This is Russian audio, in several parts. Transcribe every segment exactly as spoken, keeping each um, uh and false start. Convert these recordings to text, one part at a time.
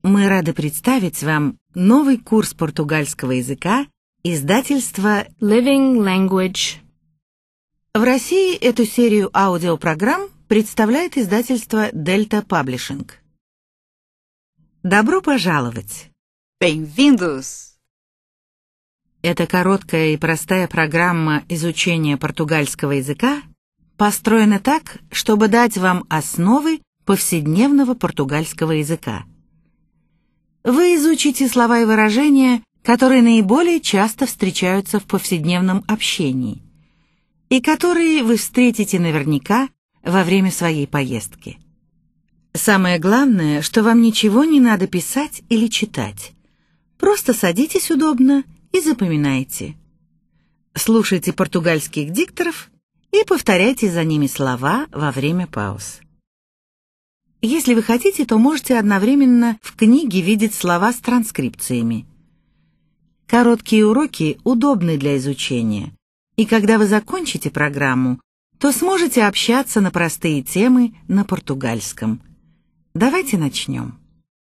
Мы рады представить вам новый курс португальского языка издательства Living Language. В России эту серию аудиопрограмм представляет издательство Delta Publishing. Добро пожаловать! Bem-vindos! Эта короткая и простая программа изучения португальского языка построена так, чтобы дать вам основы повседневного португальского языка. Вы изучите слова и выражения, которые наиболее часто встречаются в повседневном общении и которые вы встретите наверняка во время своей поездки. Самое главное, что вам ничего не надо писать или читать. Просто садитесь удобно и запоминайте. Слушайте португальских дикторов и повторяйте за ними слова во время пауз. Если вы хотите, то можете одновременно в книге видеть слова с транскрипциями. Короткие уроки удобны для изучения, и когда вы закончите программу, то сможете общаться на простые темы на португальском. Давайте начнем.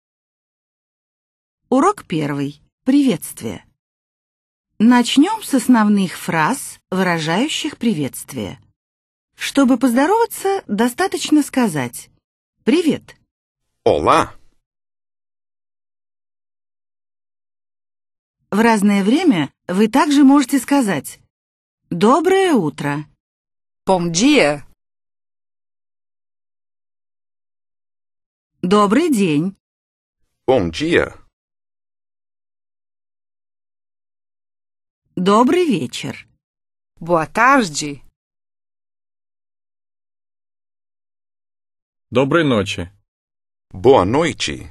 Урок первый. Приветствие. Начнем с основных фраз, выражающих приветствие. Чтобы поздороваться, достаточно сказать «Привет». Olá. В разное время вы также можете сказать «Доброе утро». Bom dia! «Добрый день». Bom dia. «Добрый вечер». Boa tarde! Доброй ночи. Boa noite.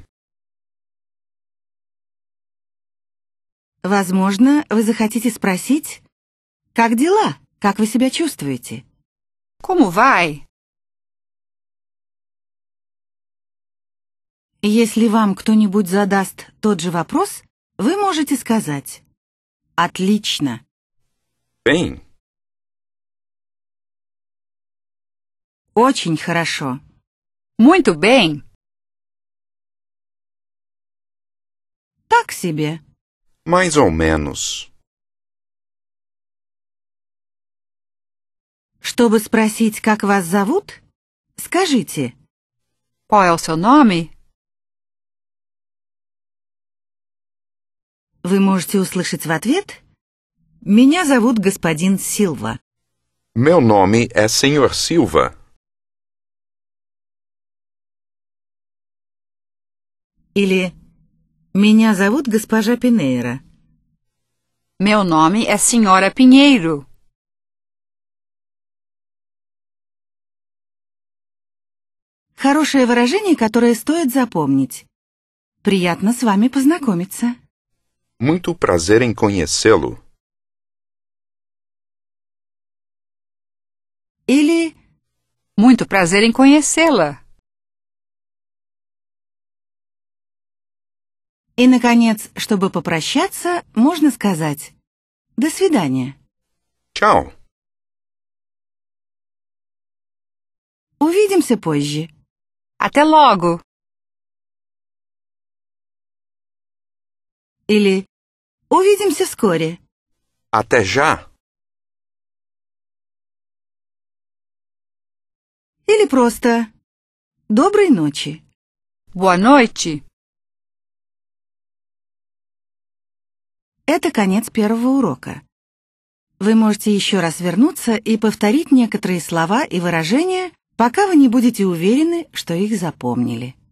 Возможно, вы захотите спросить «Как дела? Как вы себя чувствуете?» Como vai? Если вам кто-нибудь задаст тот же вопрос, вы можете сказать «Отлично». Bem. «Очень хорошо». Muito bem! «Так себе». Mais ou menos. Чтобы спросить, как вас зовут, скажите Qual é o seu nome? Вы можете услышать в ответ «Меня зовут господин Силва». Meu nome é senhor Silva. Или «Меня зовут госпожа Пинейра». Meu nome é Senhora Pinheiro. Хорошее выражение, которое стоит запомнить. Приятно с вами познакомиться. Muito prazer em conhecê-lo. Или Muito prazer em conhecê-la. и, наконец, чтобы попрощаться, можно сказать «До свидания». Tchau. Увидимся позже. Até logo! Или увидимся вскоре. Até já. Или просто доброй ночи. Boa noite! Это конец первого урока. Вы можете еще раз вернуться и повторить некоторые слова и выражения, пока вы не будете уверены, что их запомнили.